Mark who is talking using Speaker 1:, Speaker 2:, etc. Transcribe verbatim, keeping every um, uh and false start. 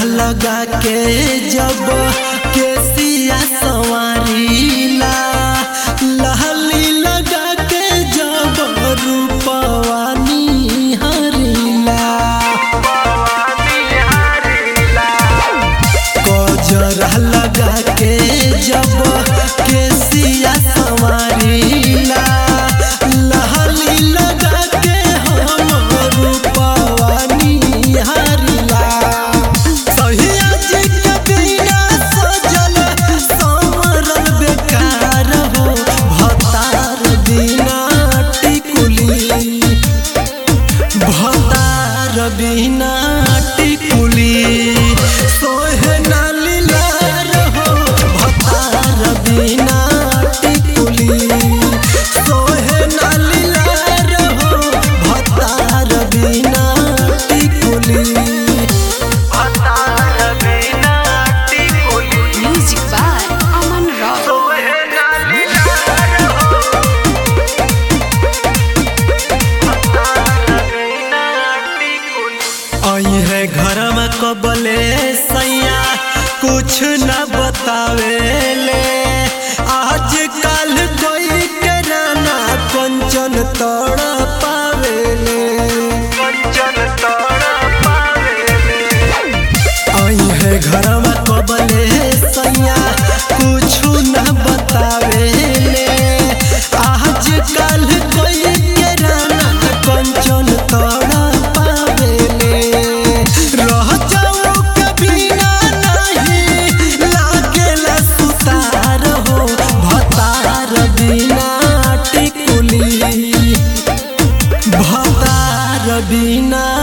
Speaker 1: लगा के जब केसिया सवारीला, लहली लगा के जब रूपवा निहारीला, गजरा लगा के जब केसिया सवारीला, लहली लगा के हम रूपवा निहारीला। सहिया जी के बिना सजल संवरल बेकार हो, भतार बिना टिकुली, भतार बिना टिकुली सोहे ना लीलार हो, भतार बिना टिकुली सोहे ना लीलार हो, भतार बिना टिकुली।
Speaker 2: Music by Aman Rao.
Speaker 1: आई है घर में कबले सैया कुछ न बतावे ले, आज कल कोई के राना कंचन तोड़ पावे ले, आई है घर में कबले सैया कुछ न बतावे ले, आज कल कोई के राना कंचन तोड़ पावे ले। रह जाऊं के बिना नहीं लागेला सुतार हो, भतार बिना टिकुली, भतार बिना